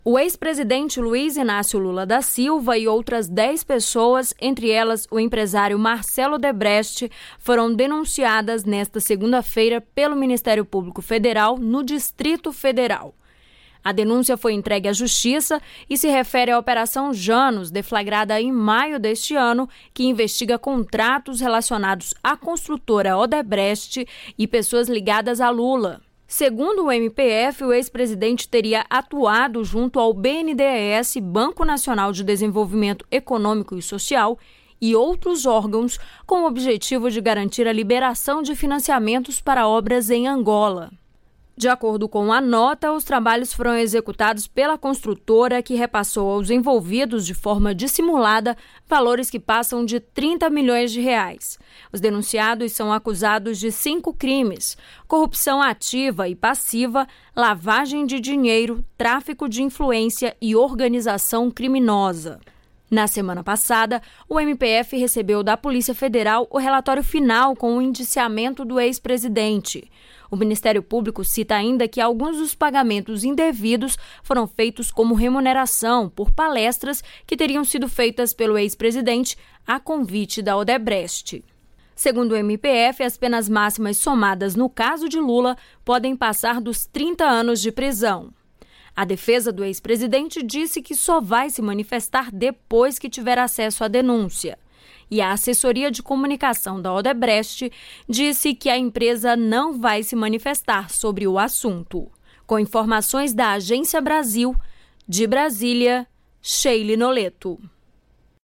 O ex-presidente Luiz Inácio Lula da Silva e outras 10 pessoas, entre elas o empresário Marcelo Odebrecht, foram denunciadas nesta segunda-feira pelo Ministério Público Federal no Distrito Federal. A denúncia foi entregue à Justiça e se refere à Operação Janus, deflagrada em maio deste ano, que investiga contratos relacionados à construtora Odebrecht e pessoas ligadas a Lula. Segundo o MPF, o ex-presidente teria atuado junto ao BNDES, Banco Nacional de Desenvolvimento Econômico e Social, e outros órgãos com o objetivo de garantir a liberação de financiamentos para obras em Angola. De acordo com a nota, os trabalhos foram executados pela construtora, que repassou aos envolvidos de forma dissimulada valores que passam de 30 milhões de reais. Os denunciados são acusados de 5 crimes: corrupção ativa e passiva, lavagem de dinheiro, tráfico de influência e organização criminosa. Na semana passada, o MPF recebeu da Polícia Federal o relatório final com o indiciamento do ex-presidente. O Ministério Público cita ainda que alguns dos pagamentos indevidos foram feitos como remuneração por palestras que teriam sido feitas pelo ex-presidente a convite da Odebrecht. Segundo o MPF, as penas máximas somadas no caso de Lula podem passar dos 30 anos de prisão. A defesa do ex-presidente disse que só vai se manifestar depois que tiver acesso à denúncia. E a assessoria de comunicação da Odebrecht disse que a empresa não vai se manifestar sobre o assunto. Com informações da Agência Brasil, de Brasília, Sheile Noleto.